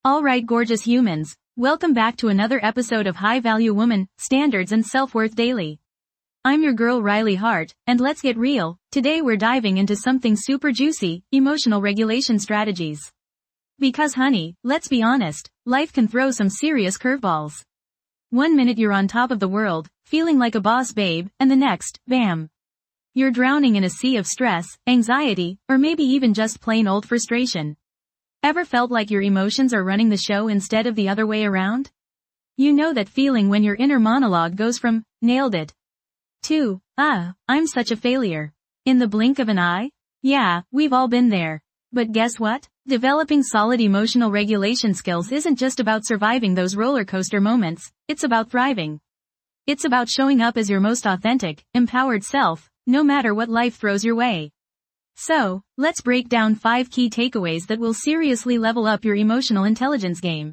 Alright, gorgeous humans, welcome back to another episode of High Value Woman, Standards and Self-Worth Daily. I'm your girl Riley Hart, and let's get real. Today we're diving into something super juicy, emotional regulation strategies. Because honey, let's be honest, life can throw some serious curveballs. One minute you're on top of the world, feeling like a boss babe, and the next, bam. You're drowning in a sea of stress, anxiety, or maybe even just plain old frustration. Ever felt like your emotions are running the show instead of the other way around? You know that feeling when your inner monologue goes from, nailed it, to, I'm such a failure, in the blink of an eye? Yeah, we've all been there. But guess what? Developing solid emotional regulation skills isn't just about surviving those roller coaster moments, it's about thriving. It's about showing up as your most authentic, empowered self, no matter what life throws your way. So, let's break down 5 key takeaways that will seriously level up your emotional intelligence game.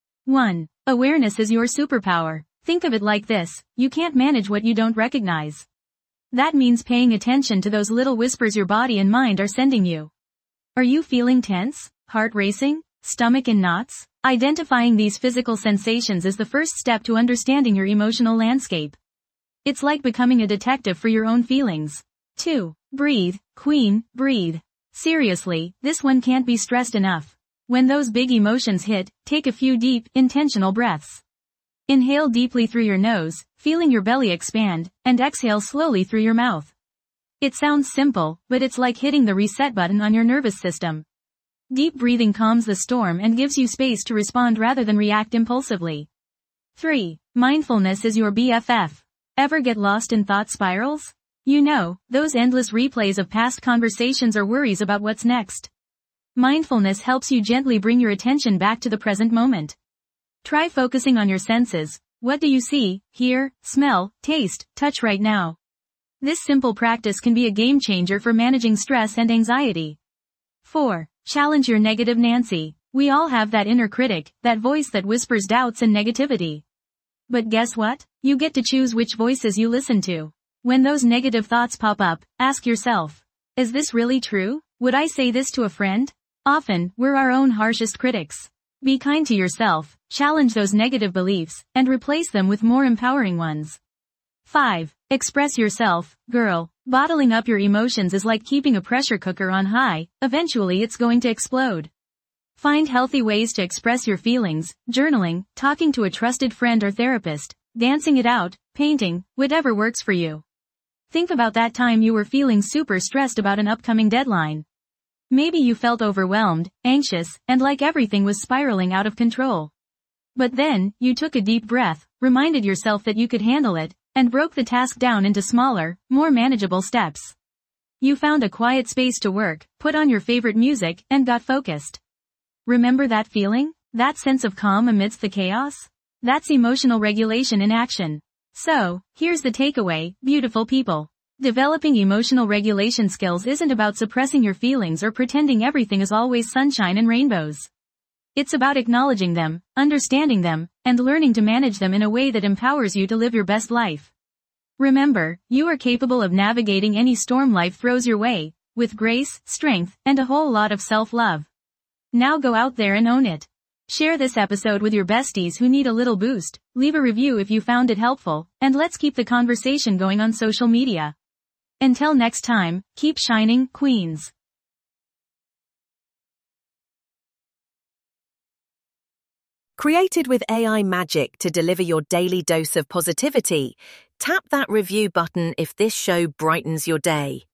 1. Awareness is your superpower. Think of it like this: you can't manage what you don't recognize. That means paying attention to those little whispers your body and mind are sending you. Are you feeling tense, heart racing, stomach in knots? Identifying these physical sensations is the first step to understanding your emotional landscape. It's like becoming a detective for your own feelings. 2. Breathe, queen, breathe. Seriously, this one can't be stressed enough. When those big emotions hit, take a few deep, intentional breaths. Inhale deeply through your nose, feeling your belly expand, and exhale slowly through your mouth. It sounds simple, but it's like hitting the reset button on your nervous system. Deep breathing calms the storm and gives you space to respond rather than react impulsively. 3. Mindfulness is your BFF. Ever get lost in thought spirals? You know, those endless replays of past conversations or worries about what's next. Mindfulness helps you gently bring your attention back to the present moment. Try focusing on your senses. What do you see, hear, smell, taste, touch right now? This simple practice can be a game changer for managing stress and anxiety. 4. Challenge your negative Nancy. We all have that inner critic, that voice that whispers doubts and negativity. But guess what? You get to choose which voices you listen to. When those negative thoughts pop up, ask yourself, is this really true? Would I say this to a friend? Often, we're our own harshest critics. Be kind to yourself, challenge those negative beliefs, and replace them with more empowering ones. 5. Express yourself, girl. Bottling up your emotions is like keeping a pressure cooker on high, eventually it's going to explode. Find healthy ways to express your feelings: journaling, talking to a trusted friend or therapist, dancing it out, painting, whatever works for you. Think about that time you were feeling super stressed about an upcoming deadline. Maybe you felt overwhelmed, anxious, and like everything was spiraling out of control. But then, you took a deep breath, reminded yourself that you could handle it, and broke the task down into smaller, more manageable steps. You found a quiet space to work, put on your favorite music, and got focused. Remember that feeling? That sense of calm amidst the chaos? That's emotional regulation in action. So, here's the takeaway, beautiful people. Developing emotional regulation skills isn't about suppressing your feelings or pretending everything is always sunshine and rainbows. It's about acknowledging them, understanding them, and learning to manage them in a way that empowers you to live your best life. Remember, you are capable of navigating any storm life throws your way, with grace, strength, and a whole lot of self-love. Now go out there and own it. Share this episode with your besties who need a little boost, leave a review if you found it helpful, and let's keep the conversation going on social media. Until next time, keep shining, queens. Created with AI magic to deliver your daily dose of positivity, tap that review button if this show brightens your day.